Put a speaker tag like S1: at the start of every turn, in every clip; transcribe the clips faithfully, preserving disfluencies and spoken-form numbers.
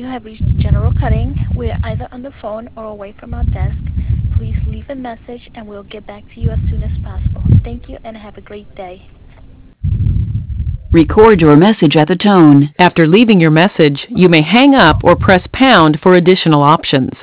S1: have reached General Cutting. We are either on the phone or away from our desk. Please leave a message and we'll get back to you as soon as possible. Thank you and have a great day.
S2: Record your message at the tone.
S3: After leaving your message, you may hang up or press pound for additional options.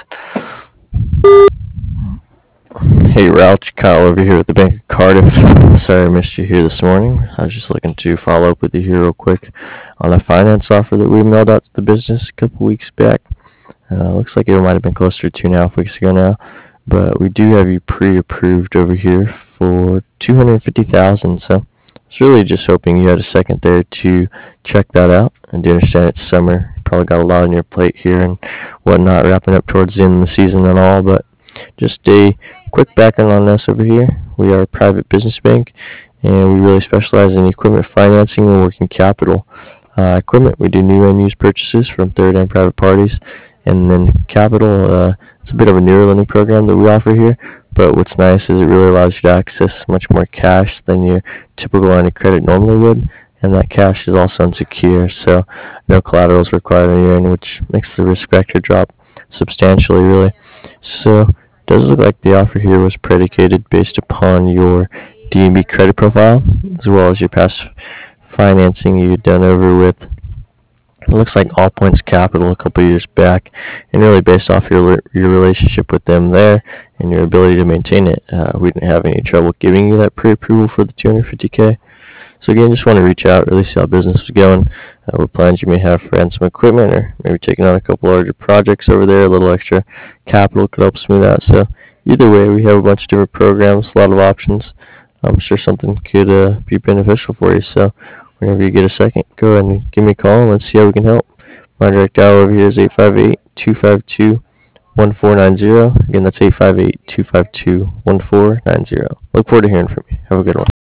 S4: Hey Ralph, Kyle over here at the Bank of Cardiff. Sorry I missed you here this morning. I was just looking to follow up with you here real quick on a finance offer that we mailed out to the business a couple weeks back. Uh, looks like it might have been closer to two and a half weeks ago now, but we do have you pre-approved over here for two hundred fifty thousand dollars. So I was really just hoping you had a second there to check that out. I do understand it's summer. You probably got a lot on your plate here and whatnot, wrapping up towards the end of the season and all, but just a quick background on us over here. We are a private business bank, and we really specialize in equipment financing and working capital. Uh, equipment, we do new and used purchases from third and private parties, and then capital, uh, it's a bit of a newer lending program that we offer here, but what's nice is it really allows you to access much more cash than your typical line of credit normally would, and that cash is also unsecure, so no collateral is required on your end, which makes the risk factor drop substantially, really. So it does look like the offer here was predicated based upon your D and B credit profile, as well as your past financing you've done over with, it looks like All Points Capital a couple years back, and really based off your your relationship with them there and your ability to maintain it, uh, we didn't have any trouble giving you that pre-approval for the two hundred fifty K. So again, just want to reach out, really see how business is going, uh, what plans you may have for adding some equipment, or maybe taking on a couple larger projects over there. A little extra capital could help smooth out. So either way, we have a bunch of different programs, a lot of options. I'm sure something could uh, be beneficial for you. So whenever you get a second, go ahead and give me a call and let's see how we can help. My direct dial over here is eight five eight, two five two, one four nine zero. Again, that's eight five eight, two five two, one four nine zero. Look forward to hearing from you. Have a good one.